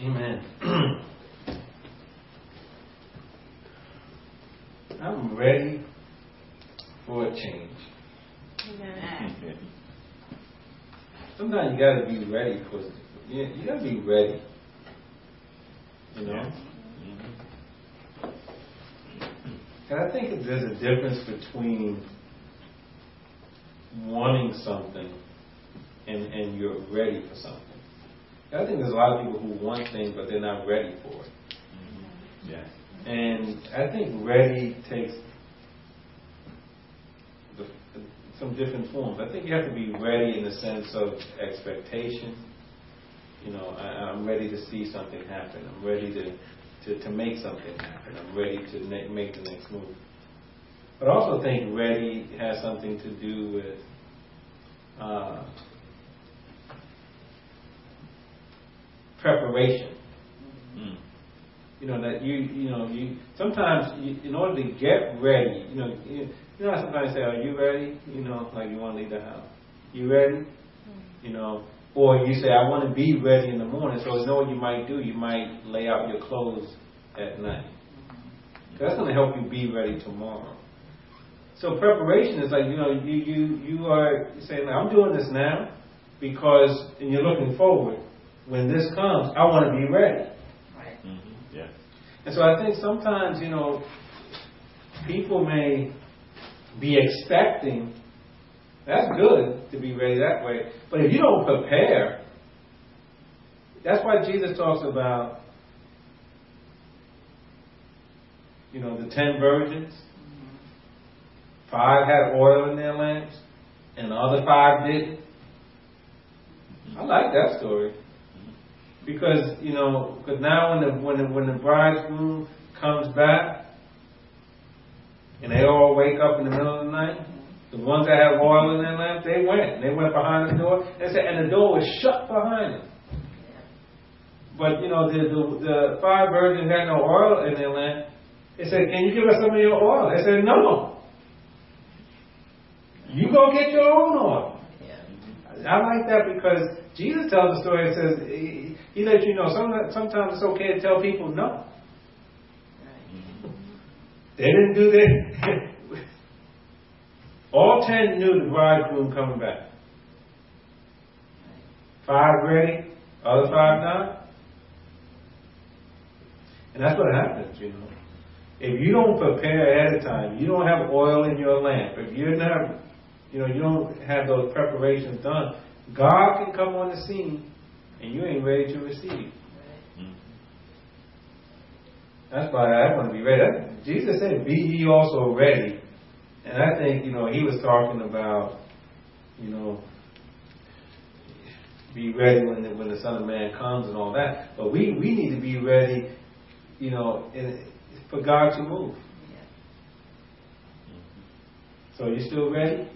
Amen. I'm ready for a change. Amen. Sometimes you got to be ready for. You got to be ready. You know. And I think there's a difference between wanting something and you're ready for something. I think there's a lot of people who want things, but they're not ready for it. Yeah. And I think ready takes some different forms. I think you have to be ready in the sense of expectation. You know, I'm ready to see something happen. I'm ready to make something happen. I'm ready to make the next move. But I also think ready has something to do with preparation. You know that you sometimes in order to get ready, you know how sometimes say, "Are you ready?" You know, like you want to leave the house. You ready? You know, or you say, "I want to be ready in the morning." So you know what you might do? You might lay out your clothes at night. That's going to help you be ready tomorrow. So preparation is like, you know, you are saying, "I'm doing this now because," and you're looking forward. When this comes, I want to be ready. Right. Mm-hmm. Yeah. And so I think sometimes, you know, people may be expecting. That's good to be ready that way. But if you don't prepare, that's why Jesus talks about, you know, the 10 virgins. 5 had oil in their lamps, and the other 5 didn't. I like that story. Because, you know, because now when the bridegroom comes back, and they all wake up in the middle of the night, the ones that have oil in their lamp, they went behind the door, and the door was shut behind them. But, you know, the 5 virgins had no oil in their lamp. They said, "Can you give us some of your oil?" They said, "No. You go get your own oil." I like that because Jesus tells the story and says, He lets you know sometimes it's okay to tell people no. They didn't do that. All 10 knew the bridegroom coming back. 5 ready, other 5 not. And that's what happens, you know. If you don't prepare ahead of time, you don't have oil in your lamp, if you're not, you know, you don't have those preparations done, God can come on the scene and you ain't ready to receive. That's why I want to be ready. Jesus said, "Be ye also ready." And I think, you know, he was talking about, you know, be ready when the Son of Man comes and all that. But we need to be ready, you know, for God to move. So you still ready?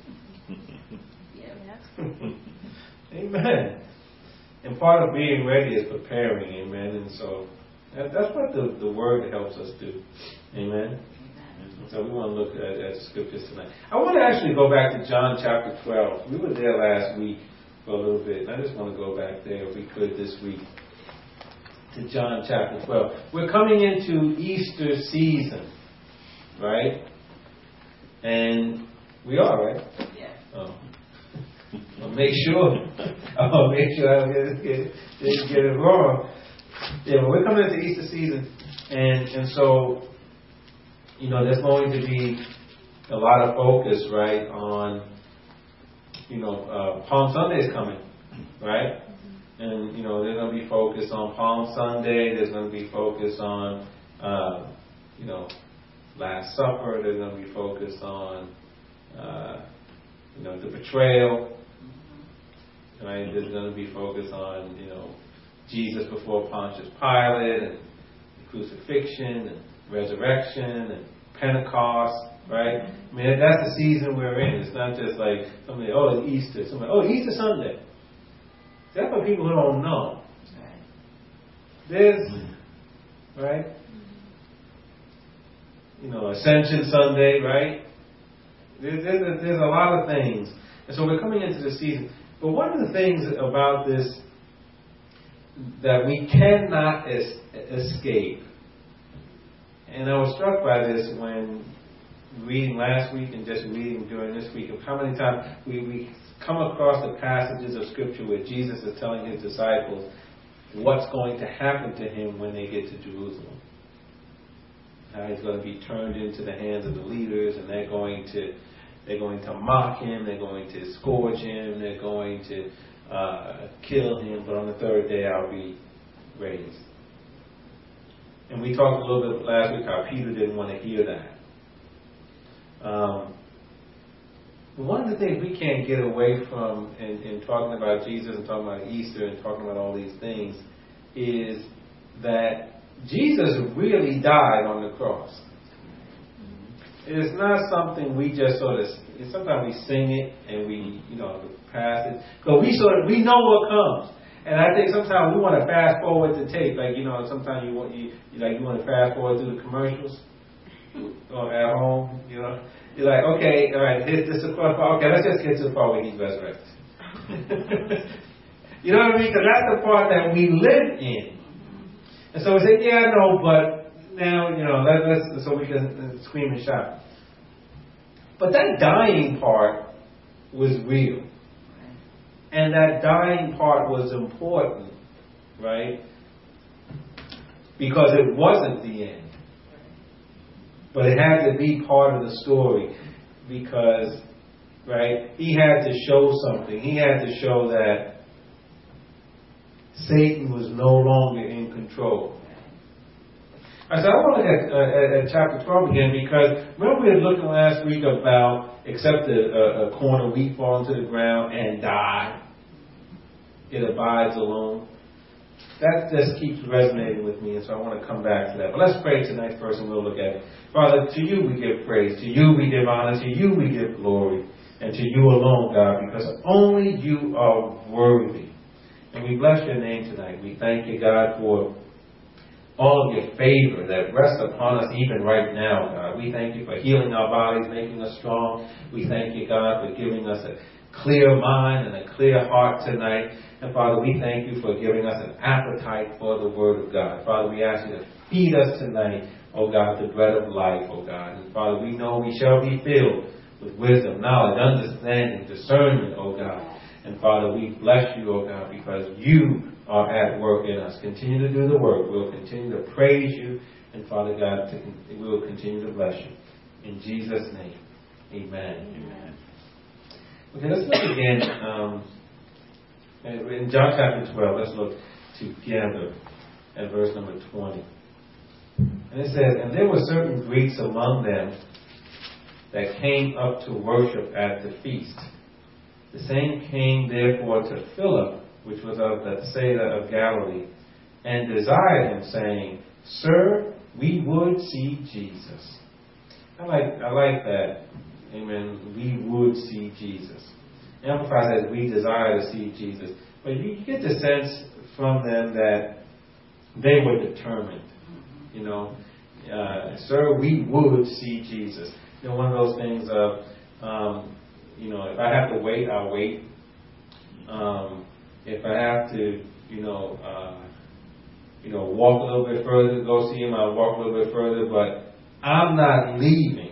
Amen. And part of being ready is preparing. Amen. And so that's what the Word helps us do. Amen. So we want to look at the scriptures tonight. I want to actually go back to John chapter 12. We were there last week for a little bit. And I just want to go back there if we could this week to John chapter 12. We're coming into Easter season, right? And we are, right? Yeah. Oh. I'll make sure I don't get it wrong. Yeah, but we're coming into Easter season, and so, you know, there's going to be a lot of focus, right, on, you know, Palm Sunday is coming, right? And, you know, there's going to be focus on Palm Sunday. There's going to be focus on, you know, Last Supper. There's going to be focus on, you know, the betrayal. Right? There's going to be focus on, you know, Jesus before Pontius Pilate, and the crucifixion, and resurrection, and Pentecost, right? I mean, that's the season we're in. It's not just like somebody, oh, it's Easter. Somebody, oh, Easter Sunday. That's for people who don't know. There's, right? You know, Ascension Sunday, right? There's a lot of things. And so we're coming into the season. But one of the things about this that we cannot escape. And I was struck by this when reading last week and just reading during this week of how many times we come across the passages of Scripture where Jesus is telling his disciples what's going to happen to him when they get to Jerusalem. How he's going to be turned into the hands of the leaders, and they're going to mock him, they're going to scourge him, they're going to kill him, but on the third day I'll be raised. And we talked a little bit last week how Peter didn't want to hear that. One of the things we can't get away from in talking about Jesus and talking about Easter and talking about all these things is that Jesus really died on the cross. It's not something we just sort of, sometimes we sing it and we, pass it. But we know what comes. And I think sometimes we want to fast forward the tape. Like, sometimes you want to fast forward through the commercials or at home, You're like, okay, all right, this is the part. Okay, let's just get to the part where he's resurrected. You know what I mean? Because that's the part that we live in. And so we say, yeah, I know, but now, let's so we can scream and shout. But that dying part was real. And that dying part was important, right? Because it wasn't the end. But it had to be part of the story because, right, he had to show something. He had to show that Satan was no longer in control. I want to look at chapter 12 again because remember we were looking last week about except a corn of wheat fall into the ground and die, it abides alone. That just keeps resonating with me, and so I want to come back to that. But let's pray tonight first, and we'll look at it. Father, to you we give praise, to you we give honor, to you we give glory, and to you alone, God, because only you are worthy. And we bless your name tonight. We thank you, God, for all of your favor that rests upon us even right now, God. We thank you for healing our bodies, making us strong. We thank you, God, for giving us a clear mind and a clear heart tonight. And Father, we thank you for giving us an appetite for the Word of God. Father, we ask you to feed us tonight, oh God, the bread of life, oh God. And Father, we know we shall be filled with wisdom, knowledge, understanding, discernment, oh God. And Father, we bless you, oh God, because you are at work in us. Continue to do the work. We'll continue to praise you. And Father God, we will continue to bless you. In Jesus' name, amen. Amen. Okay, let's look again. In John chapter 12, let's look together at verse number 20. And it says, and there were certain Greeks among them that came up to worship at the feast. The same came therefore to Philip, which was of Bethsaida of Galilee, and desired him, saying, Sir, we would see Jesus. I like that. Amen. We would see Jesus. Amplified says we desire to see Jesus. But you get the sense from them that they were determined. Sir, we would see Jesus. One of those things of, if I have to wait, I'll wait. If I have to, walk a little bit further to go see him, I'll walk a little bit further. But I'm not leaving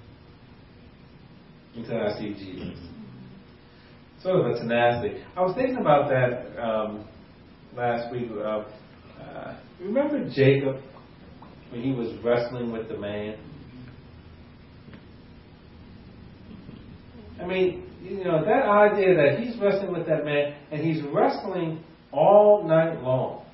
until I see Jesus. Sort of a tenacity. I was thinking about that last week. Remember Jacob when he was wrestling with the man? I mean, that idea that he's wrestling with that man, and he's wrestling all night long.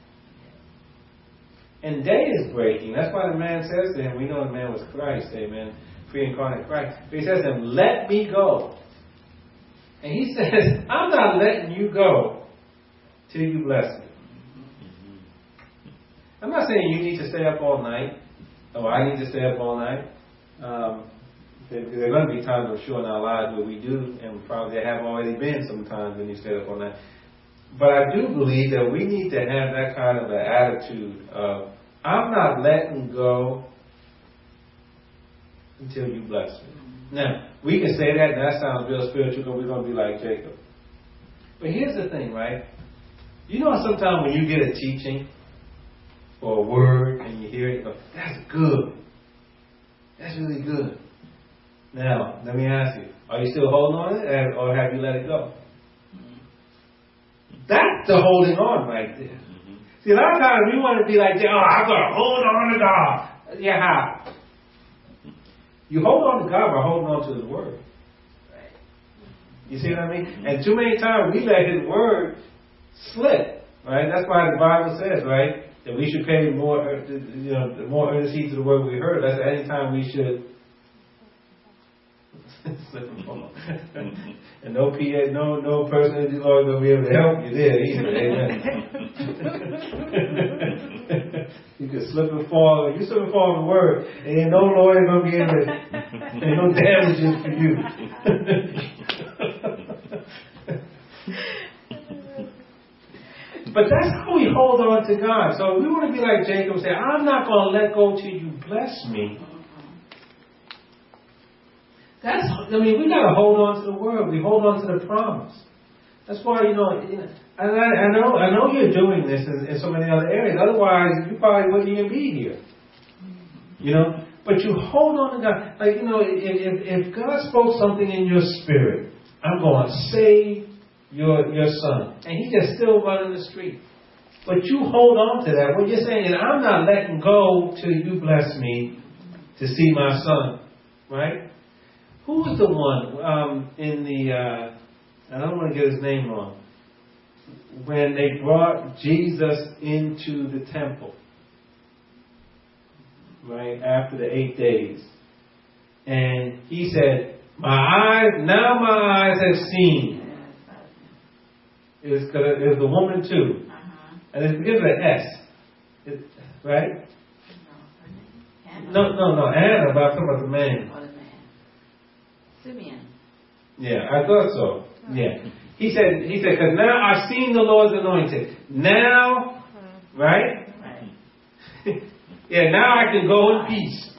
And day is breaking. That's why the man says to him, we know the man was Christ, amen, pre-incarnate Christ. But he says to him, let me go. And he says, I'm not letting you go till you bless me. I'm not saying you need to stay up all night. Or I need to stay up all night. There are going to be times, I'm sure, in our lives where we do, and probably there have already been some times when you stay up all night. But I do believe that we need to have that kind of an attitude of, I'm not letting go until you bless me. Now, we can say that, and that sounds real spiritual, but we're going to be like Jacob. But here's the thing, right? You know, sometimes when you get a teaching or a word and you hear it, you go, that's good. That's really good. Now, let me ask you, are you still holding on to it or have you let it go? That's the holding on right there. See, a lot of times we want to be like, oh, I've got to hold on to God. Yeah, how? You hold on to God by holding on to His Word. You see what I mean? And too many times we let His Word slip. Right? That's why the Bible says, right, that we should pay more, more earnest heed to the word we heard. That's any time we should slip and fall. And no PA, no person in the Lord will be able to help you there either. Amen. You can slip and fall. You slip and fall in the word, and ain't no lawyer gonna be able to. Ain't no damages for you. But that's how we hold on to God. So we want to be like Jacob and say, I'm not going to let go till you bless me. We got to hold on to the word. We hold on to the promise. That's why, I know you're doing this in so many other areas. Otherwise, you probably wouldn't even be here. But you hold on to God. Like, if God spoke something in your spirit, I'm going to save your son, and he just still running the street. But you hold on to that. What you're saying is, I'm not letting go till you bless me to see my son. Right? Who was the one in the, I don't want to get his name wrong, when they brought Jesus into the temple, right, after the 8 days. And he said, my eyes have seen. It was the woman too. And it begins with an S. Right? No, Anna, but I'm talking about the man. Simeon. Yeah, I thought so. Yeah. He said, because now I've seen the Lord's anointed. Now, right? Yeah, now I can go in peace.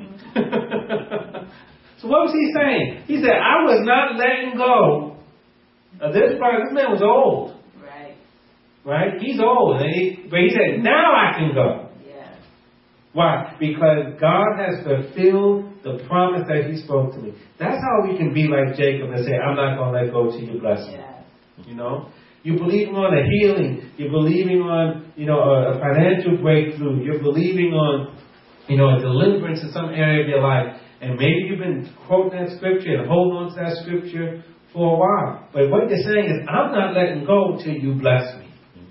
So what was he saying? He said, I was not letting go. This man was old. Right? He's old. But he said, now I can go. Yeah. Why? Because God has fulfilled the promise that He spoke to me. That's how we can be like Jacob and say, I'm not going to let go till you bless me. Yeah. You're believing on a healing. You're believing on, a financial breakthrough. You're believing on, a deliverance in some area of your life. And maybe you've been quoting that scripture and holding on to that scripture for a while. But what you're saying is, I'm not letting go till you bless me.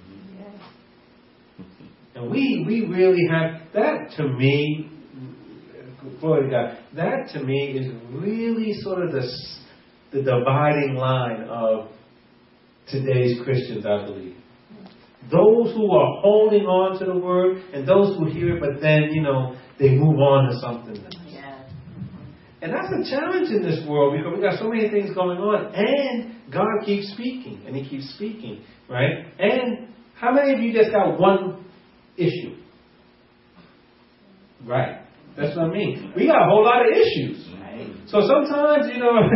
And we really have, that to me, glory to God, that to me is really sort of the dividing line of today's Christians, I believe. Those who are holding on to the word and those who hear it, but then, they move on to something else. And that's a challenge in this world because we got so many things going on, and God keeps speaking, and He keeps speaking, right? And how many of you just got one issue? Right. That's what I mean. We got a whole lot of issues. Right. So sometimes,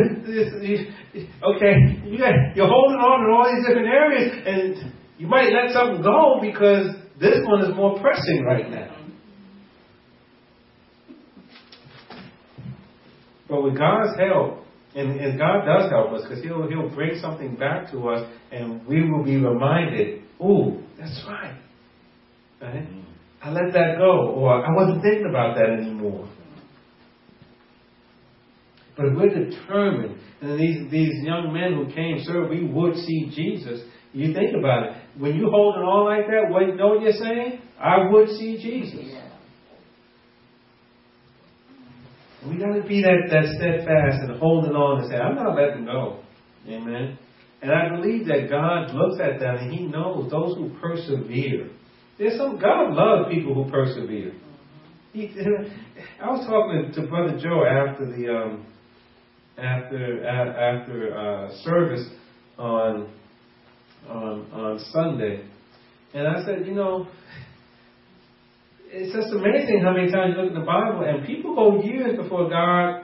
you're holding on in all these different areas, and you might let something go because this one is more pressing right now. But with God's help, and God does help us because He'll bring something back to us, and we will be reminded, ooh, that's right. Right? I let that go, or I wasn't thinking about that anymore. But if we're determined, and these young men who came, sir, we would see Jesus. You think about it. When you hold it on like that, you know what you're saying? I would see Jesus. Yeah. We got to be that steadfast and holding on and say, I'm not letting go. Amen. And I believe that God looks at that and He knows those who persevere. God loves people who persevere. I was talking to Brother Joe after the after service on Sunday, and I said, it's just amazing how many times you look at the Bible and people go years before God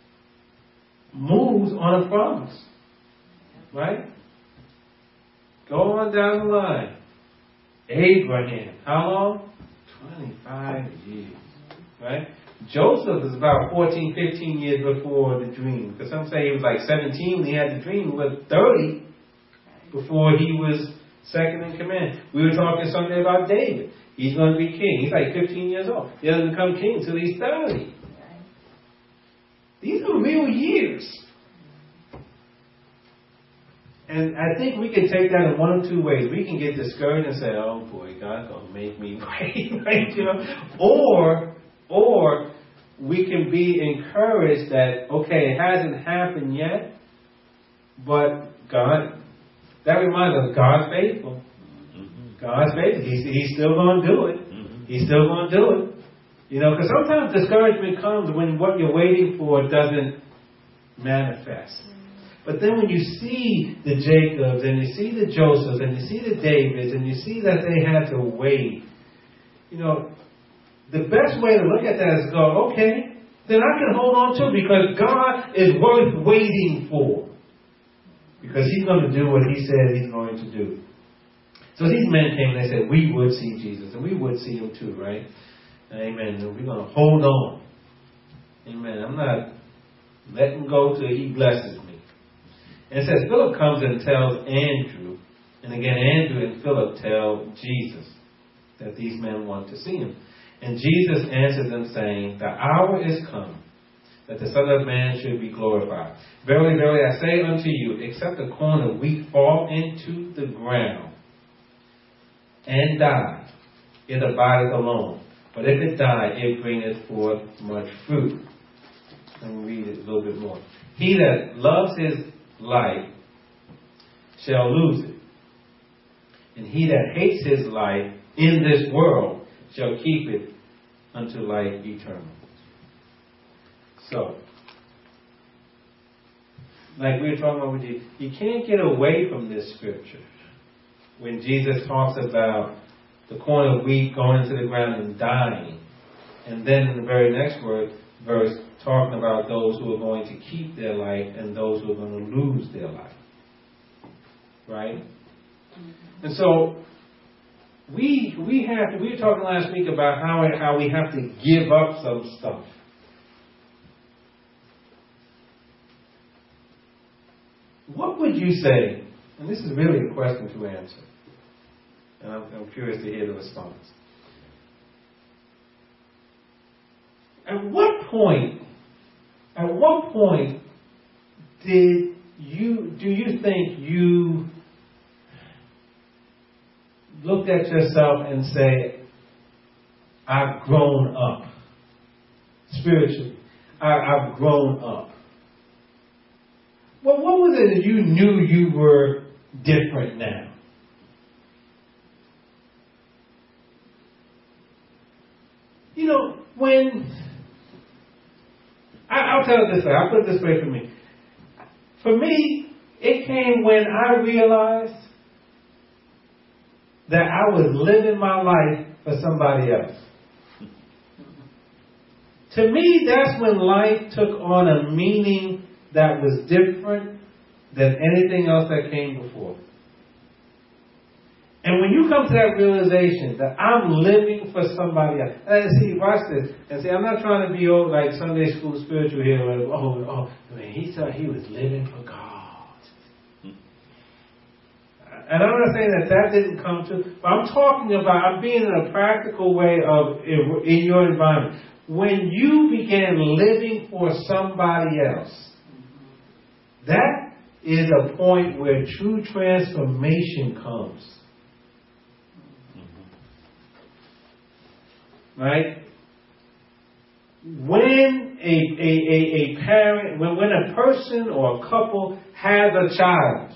moves on a promise. Right? Go on down the line. Abraham, how long? 25 years. Right? Joseph is about 14, 15 years before the dream. Because some say he was like 17 when he had the dream. He was 30 before he was second in command. We were talking Sunday about David. He's going to be king. He's like 15 years old. He doesn't become king until he's 30. These are real years. And I think we can take that in one of two ways. We can get discouraged and say, oh boy, God's going to make me wait, right? You know? Or we can be encouraged that, okay, it hasn't happened yet, but God, that reminds us, God's faithful. God's faithful. He's still going to do it. He's still going to do it. You know, because sometimes discouragement comes when what you're waiting for doesn't manifest. But then when you see the Jacobs and you see the Josephs and you see the Davids and you see that they had to wait, you know, the best way to look at that is go, okay, then I can hold on to it because God is worth waiting for. Because He's going to do what He said He's going to do. So these men came and they said, we would see Jesus. And we would see Him too, right? Amen. And we're going to hold on. Amen. I'm not letting go till He blesses me. And it says Philip comes and tells Andrew. And again, Andrew and Philip tell Jesus that these men want to see Him. And Jesus answered them saying, the hour is come that the Son of Man should be glorified. Verily, verily, I say unto you, except a corn of wheat fall into the ground and die, it abideth alone. But if it die, it bringeth forth much fruit. Let me read it a little bit more. He that loves his life shall lose it. And he that hates his life in this world shall keep it unto life eternal. So, like we were talking about with you can't get away from this scripture. When Jesus talks about the corn of wheat going into the ground and dying. And then in the very next verse, talking about those who are going to keep their life and those who are going to lose their life. Right? And so, we were talking last week about how we have to give up some stuff. What would you say, and this is really a question to answer, and I'm curious to hear the response. At what point do you think you looked at yourself and say, I've grown up spiritually. I've grown up. Well, what was it that you knew you were different now? You know, when I'll tell it this way, I'll put it this way for me. For me, it came when I realized that I was living my life for somebody else. To me, that's when life took on a meaning that was different than anything else that came before. And when you come to that realization that I'm living for somebody else, and see, watch this, and see, I'm not trying to be old like Sunday school spiritual here, like, man, he thought he was living for God. And I'm not saying that didn't come to, but I'm talking about, I'm being in a practical way of in your environment. When you began living for somebody else, that is a point where true transformation comes. Right? When a parent, when a person or a couple has a child,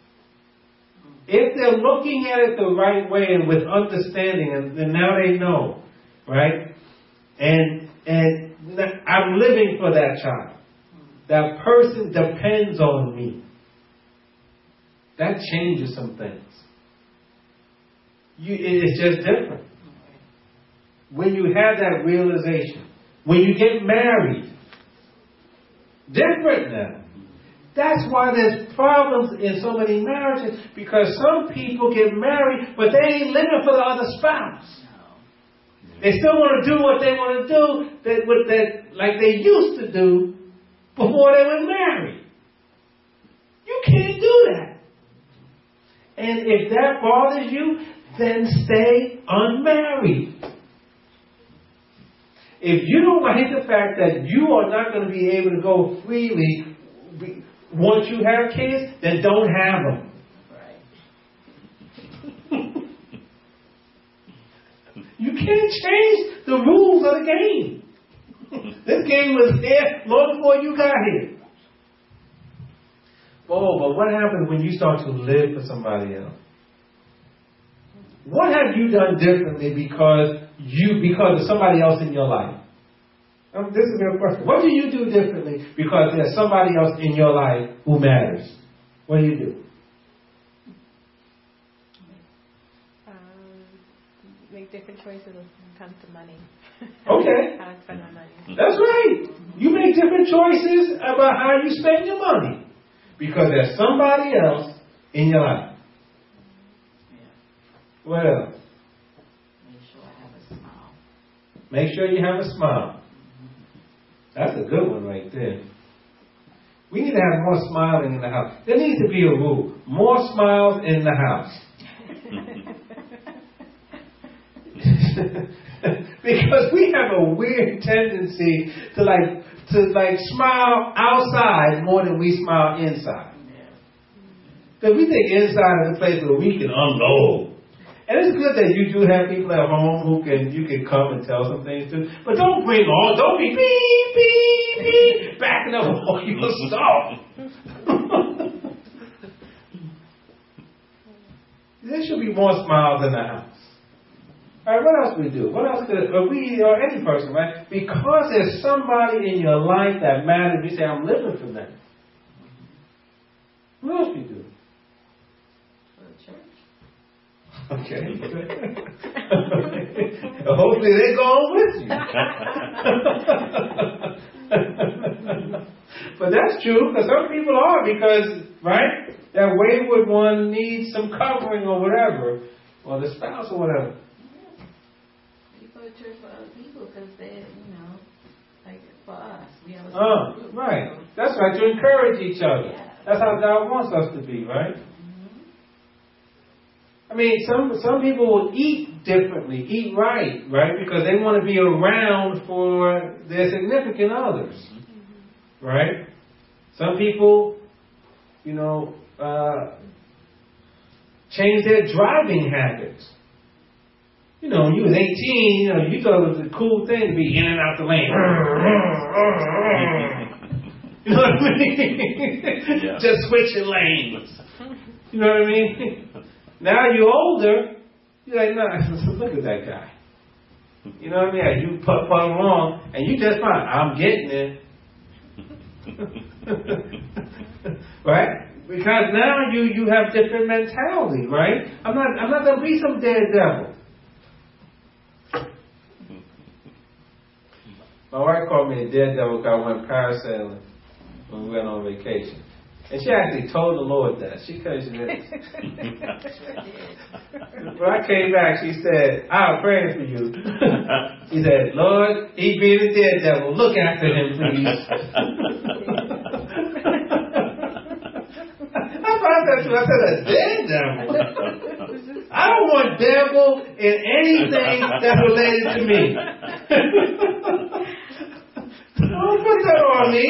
if they're looking at it the right way and with understanding, and now they know, right? And I'm living for that child. That person depends on me. That changes some things. It's just different. When you have that realization, when you get married, different now. That's why there's problems in so many marriages, because some people get married, but they ain't living for the other spouse. They still want to do what they want to do, like they used to do before they were married. You can't do that. And if that bothers you, then stay unmarried. If you don't like the fact that you are not going to be able to go freely once you have kids, then don't have them. You can't change the rules of the game. This game was there long before you got here. Oh, but what happens when you start to live for somebody else? What have you done differently because of somebody else in your life? This is a real question. What do you do differently because there's somebody else in your life who matters? What do you do? Make different choices when it comes to money. Okay. How to spend my money. That's right. You make different choices about how you spend your money because there's somebody else in your life. What else? Make sure I have a smile. Make sure you have a smile. That's a good one right there. We need to have more smiling in the house. There needs to be a rule. More smiles in the house. Because we have a weird tendency to smile outside more than we smile inside. Because we think inside is a place where we can unload. And it's good that you do have people at home who you can come and tell some things to. But don't be beep, beep, beep, backing up all your stuff. There should be more smiles in the house. All right, what else we do? What else could we or any person, right? Because there's somebody in your life that matters, you say, I'm living for them. What else we do? For the church. Okay. Hopefully they're going with you. But that's true, because some people are, right? That wayward one needs some covering or whatever, or the spouse or whatever. We go to church for other people because they're, like for us. We have a group. Right. That's right, to encourage each other. Yeah. That's how God wants us to be, right? I mean, some people will eat differently, eat right, because they want to be around for their significant others, right? Some people, change their driving habits. When you was 18, you thought it was a cool thing to be in and out the lane. You know what I mean? Yeah. Just switching lanes. You know what I mean? Now you're older, you're like, no, look at that guy. You know what I mean? You put along, and you just fine. I'm getting it. Right? Because now you have different mentality, right? I'm not gonna be some daredevil. My wife called me a daredevil because I went parasailing when we went on vacation. And she actually told the Lord that. She couldn't. When I came back, she said, I'm praying for you. She said, Lord, he being a daredevil, look after him, please. I said, a daredevil? I don't want devil in anything that's related to me. Don't put that on me.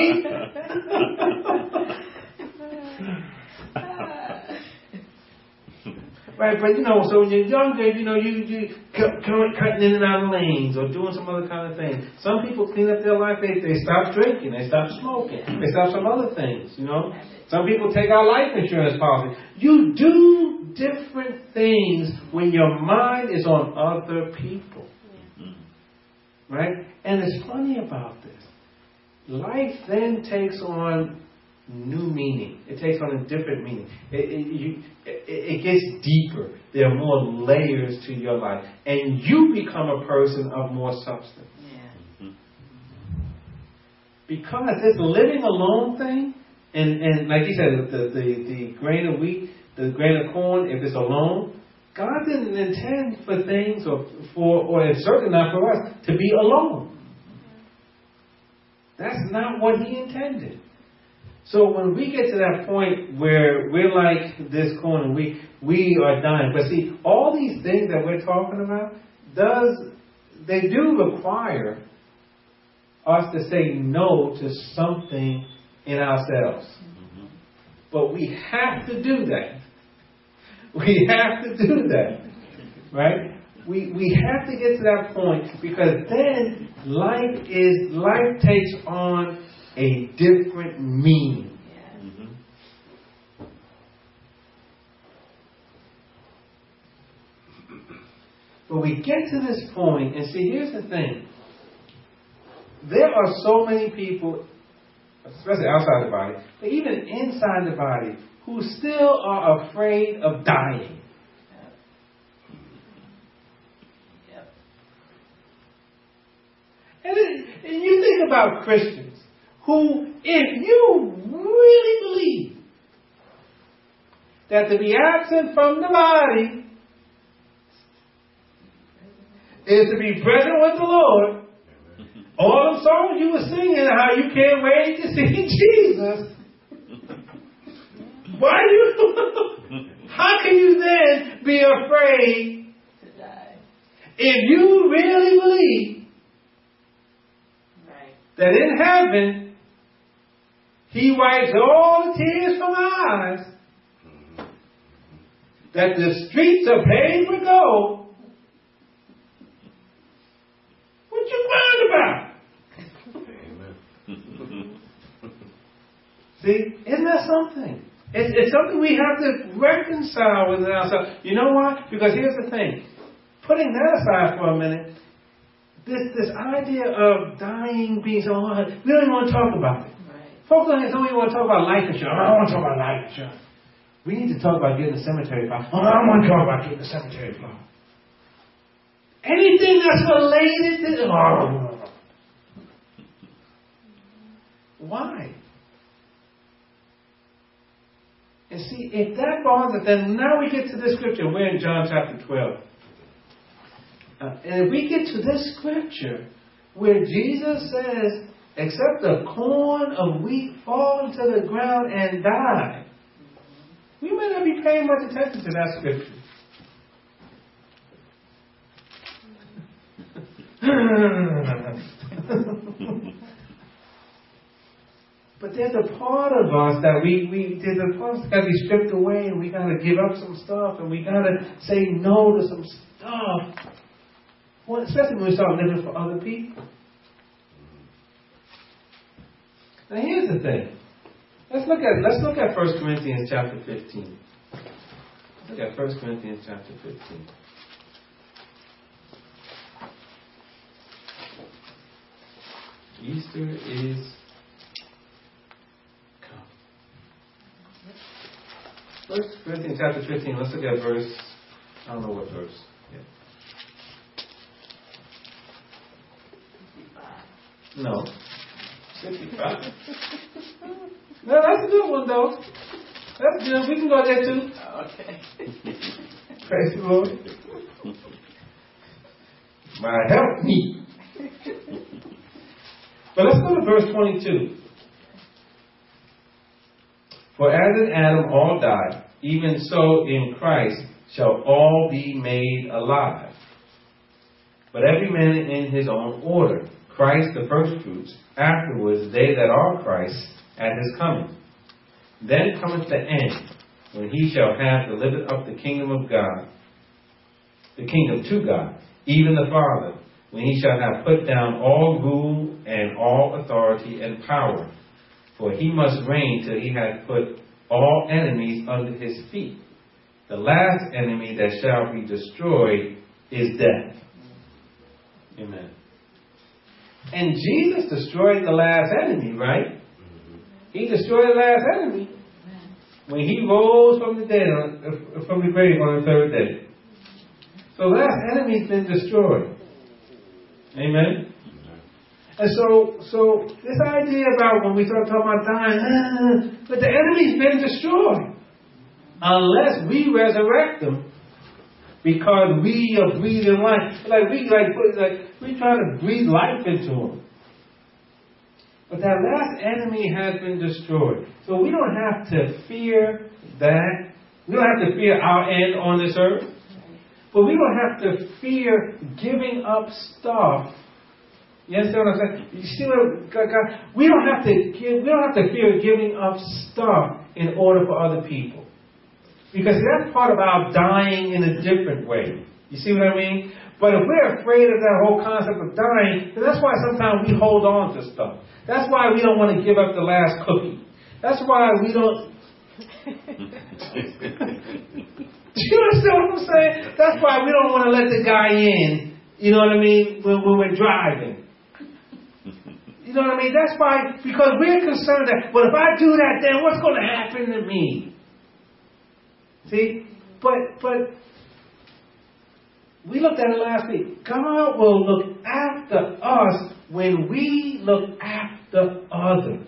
Right, but so when you're younger, you cutting in and out of lanes or doing some other kind of thing. Some people clean up their life, they stop drinking, they stop smoking, they stop some other things, Some people take out life insurance policy. You do different things when your mind is on other people. Right? And it's funny about this. Life then takes on new meaning. It takes on a different meaning. It gets deeper. There are more layers to your life. And you become a person of more substance. Yeah. Because this living alone thing, And like you said, the grain of wheat, the grain of corn, if it's alone, God didn't intend for things or certainly not for us to be alone. That's not what He intended. So when we get to that point where we're like this corn and we are dying, but see, all these things that we're talking about, they do require us to say no to something in ourselves. Mm-hmm. But we have to do that. We have to do that. Right? We have to get to that point, because then life takes on a different meaning. Mm-hmm. But we get to this point, and see, here's the thing. There are so many people, especially outside the body, but even inside the body, who still are afraid of dying. Yep. And you think about Christians who, if you really believe that to be absent from the body is to be present with the Lord, all them songs you were singing, how you can't wait to see Jesus. How can you then be afraid To die. if you really believe Right. that in heaven He wipes all the tears from our eyes, that the streets are paved with gold? What you crying about? Amen. See, isn't that something? It's something we have to reconcile within ourselves. You know why? Because here's the thing. Putting that aside for a minute, this idea of dying being so hard, we don't even want to talk about it. Right. Folks don't even want to talk about life insurance. I don't want to talk about life insurance. We need to talk about getting a cemetery plot. I don't want to talk about getting a cemetery plot. Anything that's related to... Why? And see, if that bothers us, then now we get to this scripture. We're in John chapter 12. And if we get to this scripture where Jesus says, except the corn of wheat fall into the ground and die, we may not be paying much attention to that scripture. But there's a part of us that there's a part that's got to be stripped away, and we got to give up some stuff, and we got to say no to some stuff. Well, especially when we start living for other people. Now here's the thing. Let's look at 1 Corinthians chapter 15. Let's look at 1 Corinthians chapter 15. Easter is come. 1 Corinthians chapter 15, let's look at verse, I don't know what verse. Yeah. No. 55. No, that's a good one though. That's good. We can go there too. Okay. Praise the Lord. My help me. But let's go to verse 22. For as in Adam all die, even so in Christ shall all be made alive. But every man in his own order. Christ the firstfruits, afterwards they that are Christ at his coming. Then cometh the end, when he shall have delivered up the kingdom of God, the kingdom to God, even the Father, when he shall have put down all rule and all authority and power. For he must reign till he hath put all enemies under his feet. The last enemy that shall be destroyed is death. Amen. And Jesus destroyed the last enemy, right? He destroyed the last enemy when he rose from the dead, from the grave on the third day. So the last enemy's been destroyed. Amen. And so this idea about when we start talking about dying, but the enemy's been destroyed. Unless we resurrect them, because we are breathing life. We try to breathe life into them. But that last enemy has been destroyed. So we don't have to fear that. We don't have to fear our end on this earth. But we don't have to fear giving up stuff. You understand what I'm saying? You see what God, we don't have to fear giving up stuff in order for other people. Because that's part of our dying in a different way. You see what I mean? But if we're afraid of that whole concept of dying, then that's why sometimes we hold on to stuff. That's why we don't want to give up the last cookie. That's why we don't. Do you understand what I'm saying? That's why we don't want to let the guy in. You know what I mean? When we're driving. You know what I mean? That's why, because we're concerned that, well, if I do that, then what's going to happen to me? See? But we looked at it last week. God will look after us when we look after others.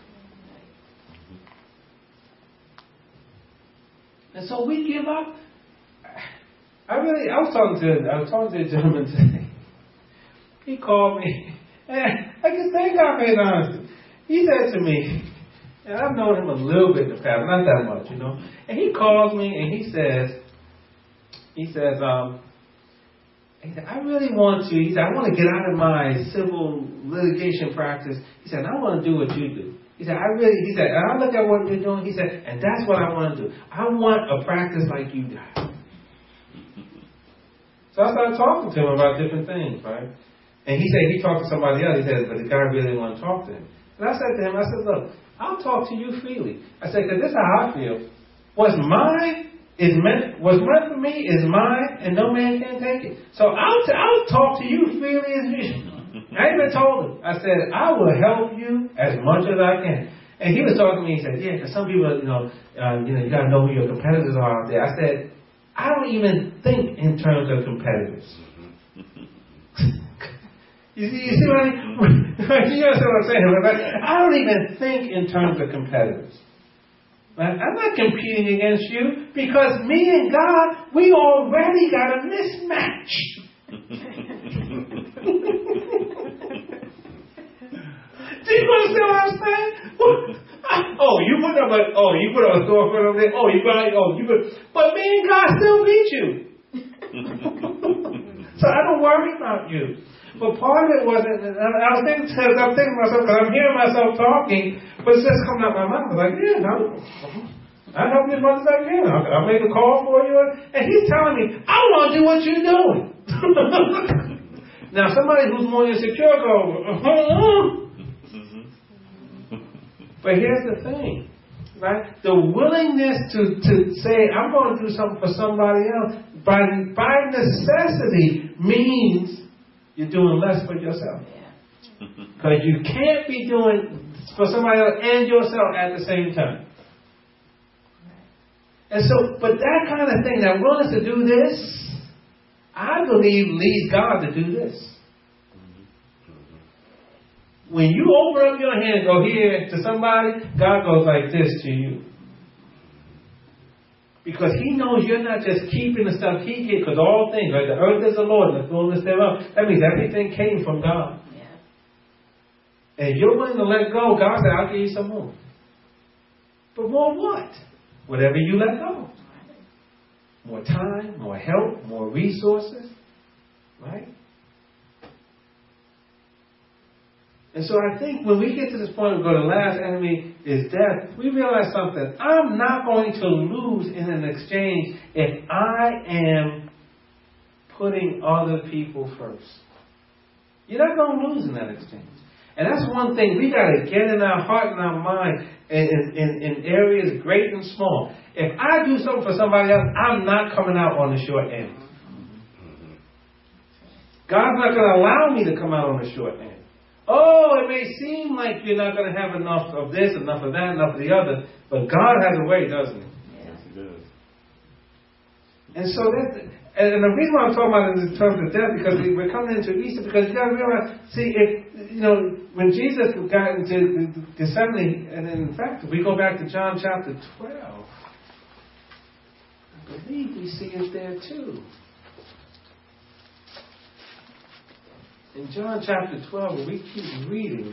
And so we give up. I was talking to a gentleman today. He called me. And I just thank God for his honesty. He said to me, and I've known him a little bit in the past, not that much, you know. And he calls me and he says, I really want to. He said, I want to get out of my civil litigation practice. He said, I want to do what you do. He said, and I look at what you're doing. He said, and that's what I want to do. I want a practice like you got. So I started talking to him about different things, right? And he said he talked to somebody else. He said, but the guy really didn't want to talk to him. And I said to him, look, I'll talk to you freely. I said, because this is how I feel. What's meant for me is mine, and no man can take it. So I'll talk to you freely as you. I even told him. I said, I will help you as much as I can. And he was talking to me. He said, yeah, because some people, you got to know who your competitors are out there. I said, I don't even think in terms of competitors. You see what I mean? You understand what I'm saying? I don't even think in terms of competitors. I'm not competing against you because me and God, we already got a mismatch. Do you understand what I'm saying? You put up a storefront over there. But me and God still beat you. So I don't worry about you. But part of it wasn't, I'm thinking to myself, because I'm hearing myself talking, but it's just coming out my mouth. I was like, I help you as much as I can. I'll make a call for you. And he's telling me, I want to do what you're doing. Now, somebody who's more insecure goes, But here's the thing, right? The willingness to say, I'm going to do something for somebody else, by necessity, means you're doing less for yourself. Because you can't be doing for somebody else and yourself at the same time. And so, but that kind of thing, that willingness to do this, I believe leads God to do this. When you open up your hand and go here to somebody, God goes like this to you. Because He knows you're not just keeping the stuff He gave, because all things, right? The earth is the Lord and the fullness thereof. That means everything came from God. Yeah. And if you're willing to let go, God said, I'll give you some more. But more what? Whatever you let go. More time, more help, more resources. Right? And so I think when we get to this point where the last enemy is death, we realize something. I'm not going to lose in an exchange if I am putting other people first. You're not going to lose in that exchange. And that's one thing we got to get in our heart and our mind in areas great and small. If I do something for somebody else, I'm not coming out on the short end. God's not going to allow me to come out on the short end. Oh, it may seem like you're not going to have enough of this, enough of that, enough of the other, but God has a way, doesn't He? Yes, He does. And so And the reason why I'm talking about it in terms of death, because we're coming into Easter, because you got to realize, see, when Jesus got into Gethsemane, and in fact, if we go back to John chapter 12, I believe we see it there too. In John chapter 12, when we keep reading,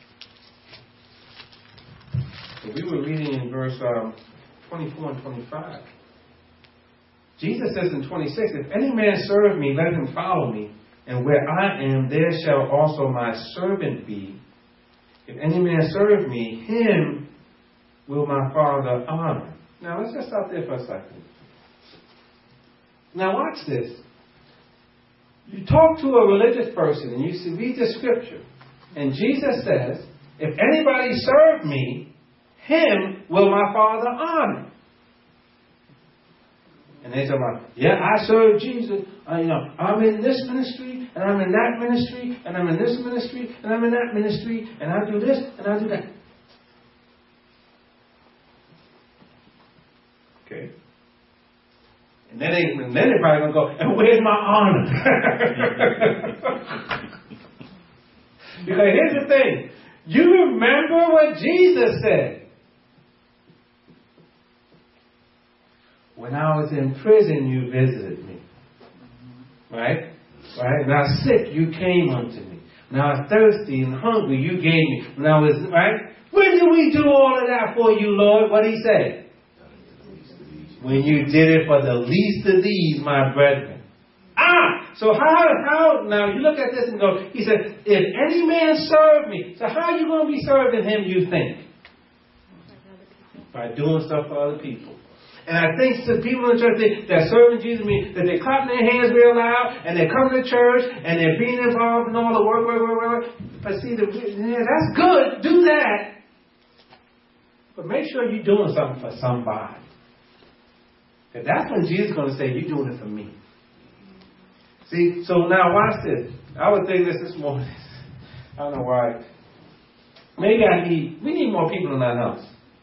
we were reading in verse 24 and 25. Jesus says in 26, if any man serve me, let him follow me. And where I am, there shall also my servant be. If any man serve me, him will my Father honor. Now, let's just stop there for a second. Now, watch this. You talk to a religious person and you read the scripture. And Jesus says, if anybody serve me, him will my Father honor. And they say, yeah, I serve Jesus. I'm in this ministry, and I'm in that ministry, and I'm in this ministry, and I'm in that ministry, and I do this, and I do that. Okay. And then they're probably going to go, and where's my honor? Because here's the thing. You remember what Jesus said. When I was in prison, you visited me. Right? Right? When I was sick, you came unto me. When I was thirsty and hungry, you gave me. When I was, right? When did we do all of that for you, Lord? What did he say? When you did it for the least of these, my brethren. So how, now you look at this and go, he said, if any man serve me, so how are you going to be serving him, you think? By doing stuff for other people. And I think the people in the church that serving Jesus means that they're clapping their hands real loud and they're coming to church and they're being involved in all the work. But see, that's good. Do that. But make sure you're doing something for somebody. Because that's when Jesus is going to say, you're doing it for me. See, so now watch this. I was thinking this morning. I don't know why. Maybe we need more people in that house.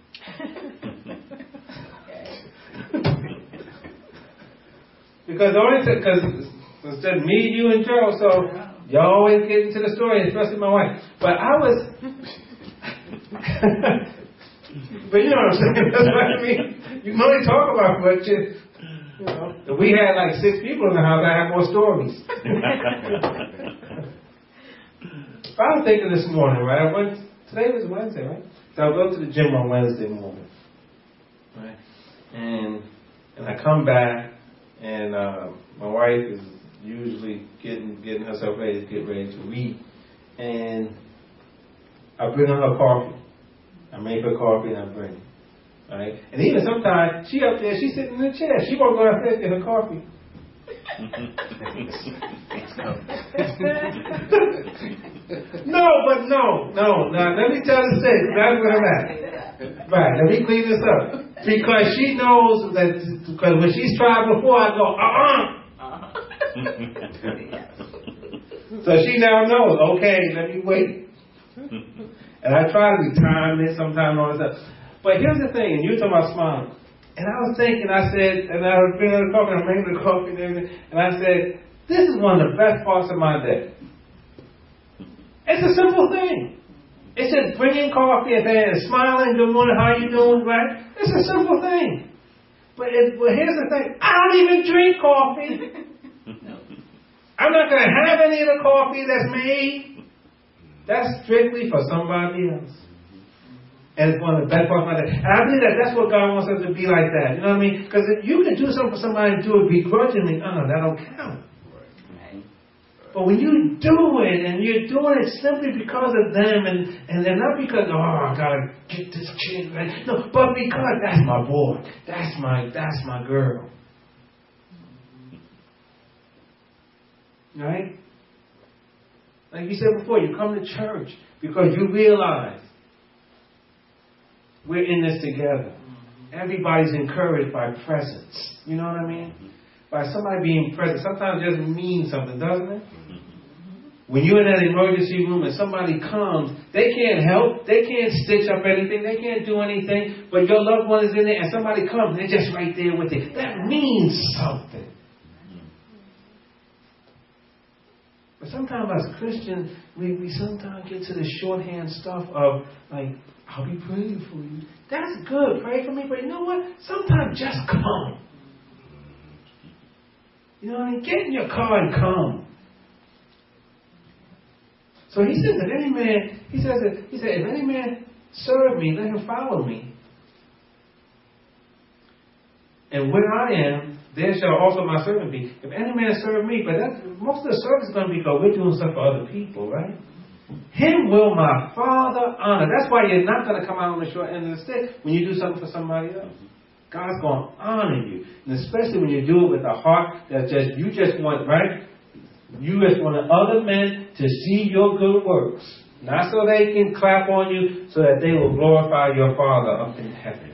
Because it's just me, you, and Joe, so y'all always get into the story, especially my wife. But I was, but you know what I'm saying? That's what I mean. You can only talk about what you know. If we had like 6 people in the house, I'd have more stories. I was thinking this morning, right? Today was Wednesday, right? So I go to the gym on Wednesday morning, right? And I come back. And my wife is usually getting herself ready to get ready to read. And I bring her coffee. I make her coffee and I bring it. Right? And even sometimes she up there, she's sitting in the chair. She won't go upstairs to get her coffee. No. Now let me tell you this. That's what I'm at. Right, let me clean this up. Because she knows that, because when she's tried before, I go, So she now knows, okay, let me wait. And I try to be timely sometimes and all this stuff. But here's the thing, and you're talking about smiling. And I was thinking, I said, and I was bringing the coffee, and I'm making the coffee and everything, and I said, this is one of the best parts of my day. It's a simple thing. It's just bringing coffee and smiling, good morning, how you doing, right? It's a simple thing. But here's the thing, I don't even drink coffee. I'm not going to have any of the coffee that's made. That's strictly for somebody else. And it's one of the best parts of my day. And I believe that's what God wants us to be like that. You know what I mean? Because if you can do something for somebody and do it begrudgingly, that don't count. But when you do it, and you're doing it simply because of them, and they're not because, I gotta get this kid right. No, but because that's my boy, that's my girl. Right? Like you said before, you come to church because you realize we're in this together. Everybody's encouraged by presence. You know what I mean? By somebody being present. Sometimes it doesn't mean something, doesn't it? When you're in that emergency room and somebody comes, they can't help. They can't stitch up anything. They can't do anything. But your loved one is in there and somebody comes and they're just right there with it. That means something. But sometimes as Christians, we sometimes get to the shorthand stuff of, like, I'll be praying for you. That's good. Pray for me. But you know what? Sometimes just come. You know what I mean? Get in your car and come. So he says, if any man, he said, if any man serve me, let him follow me. And where I am, there shall also my servant be. If any man serve me, but most of the service is going to be because we're doing stuff for other people, right? Him will my Father honor. That's why you're not going to come out on the short end of the stick when you do something for somebody else. God's going to honor you. And especially when you do it with a heart that you just want, right? You just want other men to see your good works. Not so they can clap on you, so that they will glorify your Father up in heaven.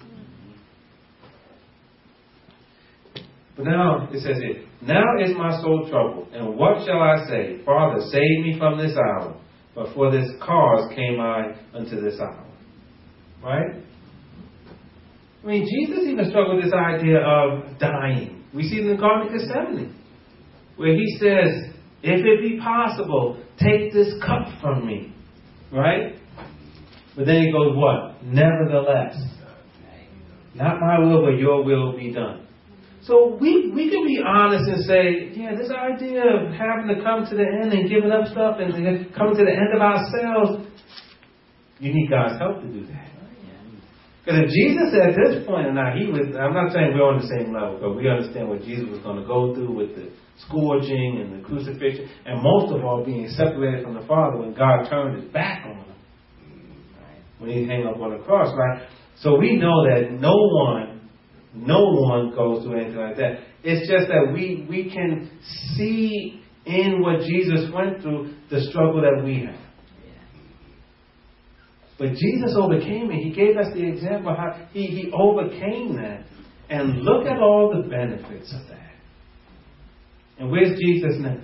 But now, it says here, now is my soul troubled, and what shall I say? Father, save me from this hour. But for this cause came I unto this hour. Right? I mean, Jesus even struggled with this idea of dying. We see it in the Garden of Gethsemane, where he says, if it be possible, take this cup from me. Right? But then he goes, what? Nevertheless, not my will, but your will be done. So we can be honest and say, yeah, this idea of having to come to the end and giving up stuff and coming to the end of ourselves, you need God's help to do that. Because if Jesus at this point, and now I'm not saying we're on the same level, but we understand what Jesus was going to go through with the scourging and the crucifixion, and most of all being separated from the Father when God turned his back on him. When he hung up on the cross, right? So we know that no one goes through anything like that. It's just that we can see in what Jesus went through the struggle that we have. But Jesus overcame it. He gave us the example of how he overcame that. And look at all the benefits of that. And where's Jesus now?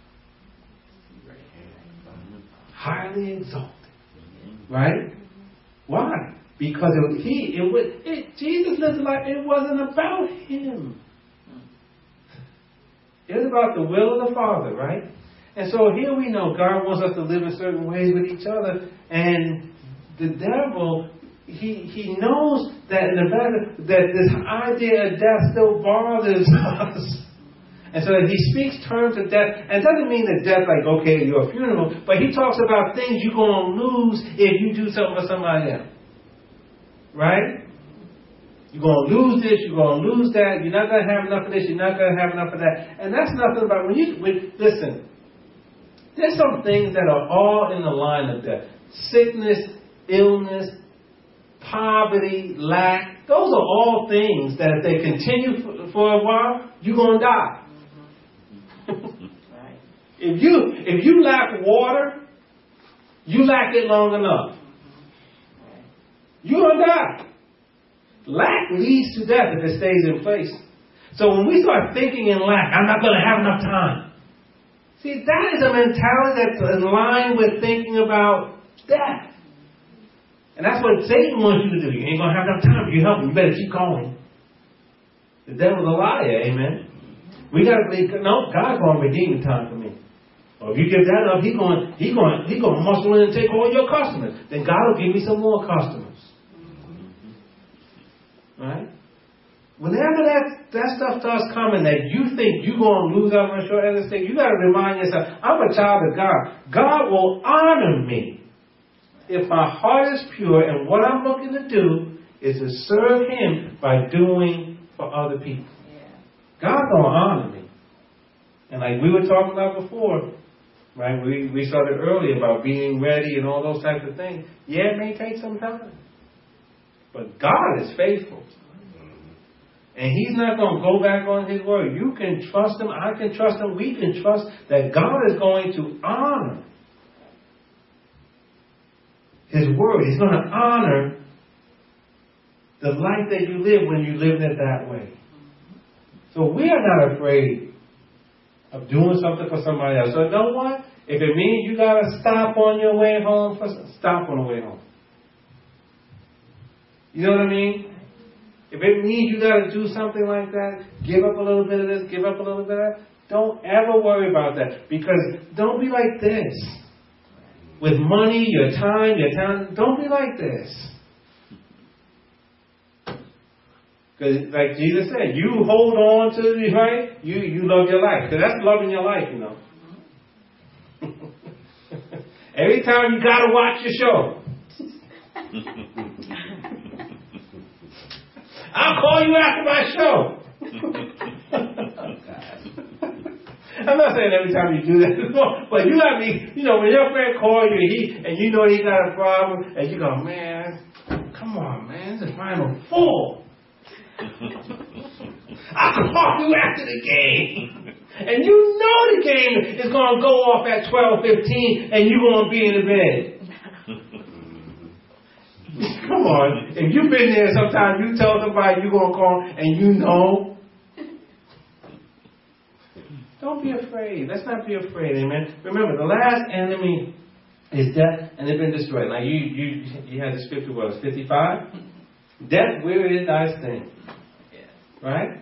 Highly exalted. Right? Why? Because Jesus lived like it wasn't about him. It was about the will of the Father, right? And so here we know God wants us to live in certain ways with each other. And the devil, he knows that that this idea of death still bothers us. And so he speaks terms of death. And it doesn't mean that death like, okay, your funeral. But he talks about things you're going to lose if you do something for somebody else. Right? You're going to lose this, you're going to lose that, you're not going to have enough of this, you're not going to have enough of that. And that's nothing about, listen, there's some things that are all in the line of death. Sickness, illness, poverty, lack, those are all things that if they continue for a while, you're going to die. Right. If you lack water, you lack it long enough. You're going to die. Lack leads to death if it stays in place. So when we start thinking in lack, I'm not going to have enough time. See, that is a mentality that's in line with thinking about death. And that's what Satan wants you to do. You ain't going to have enough time for you help. You better keep going. The devil's a liar, amen. We got to believe, no, God's going to redeem the time for me. Or if you give that up, he's going to muscle in and take all your customers. Then God will give me some more customers. Right? Whenever that stuff starts coming that you think you're going to lose out on a short end of the stick, you got to remind yourself, I'm a child of God. God will honor me if my heart is pure and what I'm looking to do is to serve Him by doing for other people. Yeah. God's going to honor me. And like we were talking about before, right? We started earlier about being ready and all those types of things. Yeah, it may take some time. But God is faithful. And He's not going to go back on His word. You can trust Him. I can trust Him. We can trust that God is going to honor His word. He's going to honor the life that you live when you live it that way. So we are not afraid of doing something for somebody else. So you know what? If it means you got to stop on your way home, stop on the way home. You know what I mean? If it means you got to do something like that, give up a little bit of this, give up a little bit of that, Don't ever worry about that. Because don't be like this. With money, your time, don't be like this. Because like Jesus said, you hold on to the right, you love your life. Because that's loving your life, you know. Every time you got to watch your show. I'll call you after my show. I'm not saying every time you do that, but you got me, you know, when your friend calls you and you know he got a problem, and you go, man, come on, man, it's the Final Four. I'll call you after the game. And you know the game is going to go off at 12:15 and you're going to be in the bed. Come on. If you've been there sometime, you tell somebody you're going to call and you know. Don't be afraid. Let's not be afraid, amen. Remember, the last enemy is death, and they've been destroyed. Now, you had the scripture, what was 55? Death, where is thy sting? Right?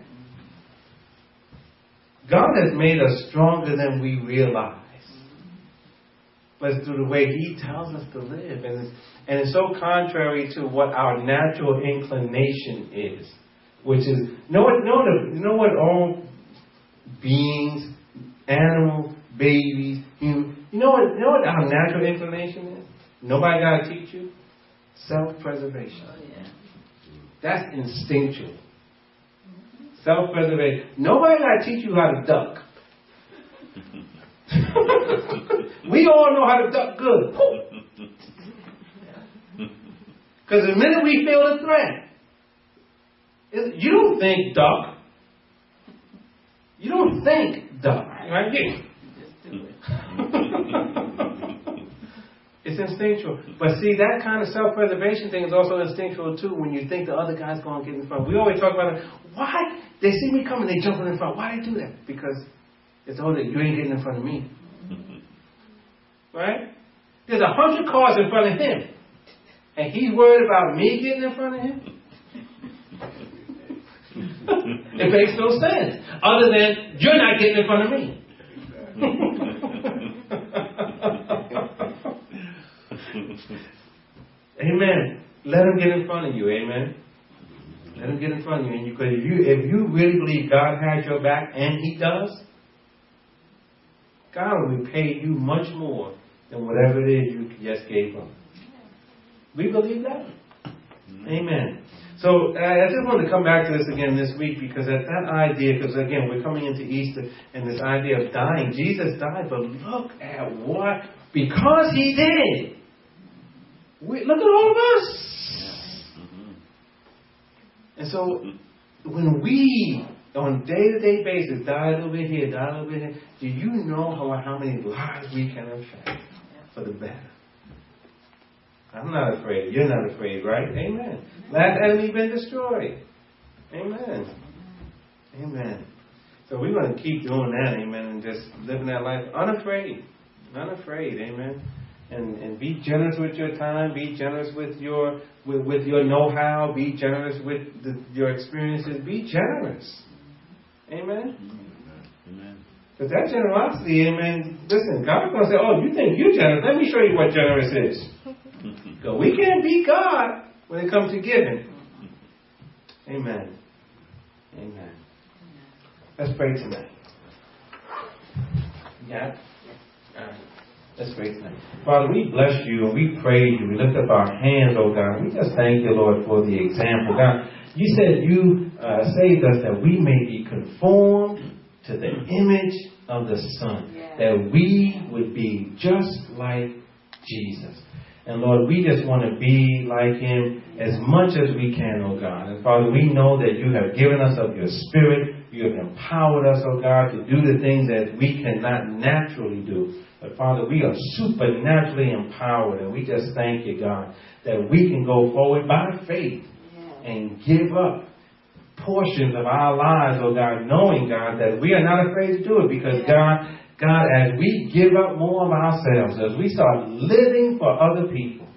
God has made us stronger than we realize. But it's through the way He tells us to live. And it's so contrary to what our natural inclination is. Which is, you know what all beings, animals, babies, humans, you know what our natural inclination is? Nobody got to teach you? Self-preservation. Oh, yeah. That's instinctual. Self-preservation. Nobody got to teach you how to duck. We all know how to duck good. Because the minute we feel a threat, you don't think duck. You don't think duck. Right? Just do it. It's instinctual. But see, that kind of self-preservation thing is also instinctual too when you think the other guy's going to get in front. We always talk about it. Why? They see me coming, they jumping in front. Why they do that? Because it's all that you ain't getting in front of me. Right? There's 100 cars in front of him. And he's worried about me getting in front of him? It makes no sense. Other than, you're not getting in front of me. Amen. Let him get in front of you. Amen. Let him get in front of you. And because if you really believe God has your back, and He does, God will repay you much more than whatever it is you just gave up. We believe that. Amen. So I just want to come back to this again this week because at that idea, because again we're coming into Easter and this idea of dying. Jesus died, but look at what, because He did. Look at all of us. And so when we, on a day-to-day basis, die a little bit here, die a little bit here, do you know how many lives we can affect for the better? I'm not afraid. You're not afraid, right? Amen. Last enemy been destroyed. Amen. Amen. So we're going to keep doing that, amen, and just living that life unafraid. Unafraid, amen. And be generous with your time. Be generous with your know-how. Be generous with your experiences. Be generous. Amen. Amen. Because that generosity, amen, listen, God's going to say, oh, you think you're generous? Let me show you what generous is. Because we can't beat God when it comes to giving. Amen. Amen. Let's pray tonight. Yeah? All right. Let's pray tonight. Father, we bless You and we praise You. We lift up our hands, oh God. We just thank You, Lord, for the example. God, You said You saved us that we may be conformed to the image of the Son. Yeah. That we would be just like Jesus. And Lord, we just want to be like Him as much as we can, oh God. And Father, we know that You have given us of Your Spirit. You have empowered us, oh God, to do the things that we cannot naturally do. But Father, we are supernaturally empowered. And we just thank You, God, that we can go forward by faith and give up portions of our lives, oh God, knowing, God, that we are not afraid to do it. Because God, as we give up more of ourselves, as we start living for other people,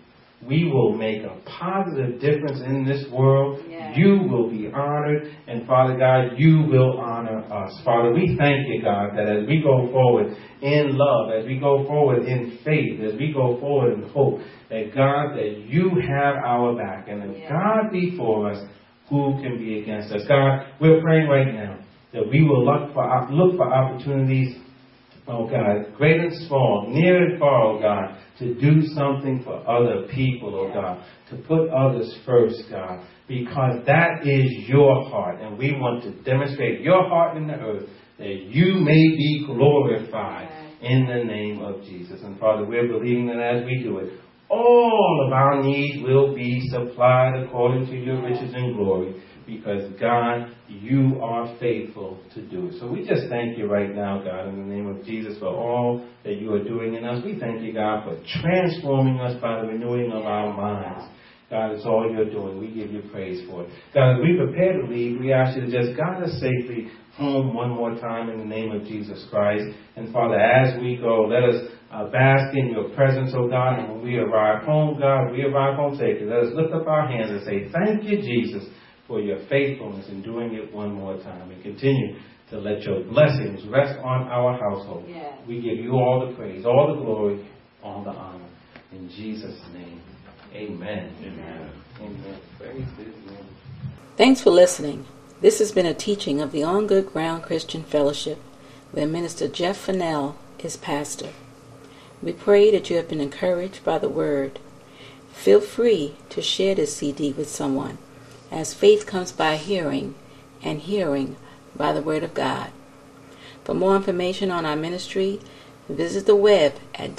we will make a positive difference in this world. Yes. You will be honored, and Father God, you will honor us. Father, we thank you, God, that as we go forward in love, as we go forward in faith, as we go forward in hope, that God, that you have our back, and if God be for us, who can be against us? God, we're praying right now that we will look for opportunities, oh God, great and small, near and far, oh God, to do something for other people, oh God, to put others first, God, because that is your heart, and we want to demonstrate your heart in the earth, that you may be glorified in the name of Jesus. And Father, we're believing that as we do it, all of our needs will be supplied according to your riches and glory, because God, you are faithful to do it. So we just thank you right now, God, in the name of Jesus, for all that you are doing in us. We thank you, God, for transforming us by the renewing of our minds. God, it's all you're doing. We give you praise for it. God, as we prepare to leave, we ask you to just guide us safely home one more time in the name of Jesus Christ. And Father, as we go, let us bask in your presence, oh God. And when we arrive home, God, we arrive home safely. Let us lift up our hands and say, thank you, Jesus, for your faithfulness in doing it one more time. And continue to let your blessings rest on our household. Yes. We give you all the praise, all the glory, all the honor. In Jesus' name, amen. Amen. Amen. Praise His name. Thanks for listening. This has been a teaching of the On Good Ground Christian Fellowship, where Minister Jeff Fennell is pastor. We pray that you have been encouraged by the Word. Feel free to share this CD with someone, as faith comes by hearing, and hearing by the Word of God. For more information on our ministry, visit the web at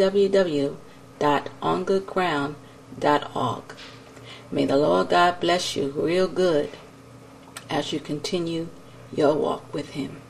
www.ongoodground.org. May the Lord God bless you real good as you continue your walk with Him.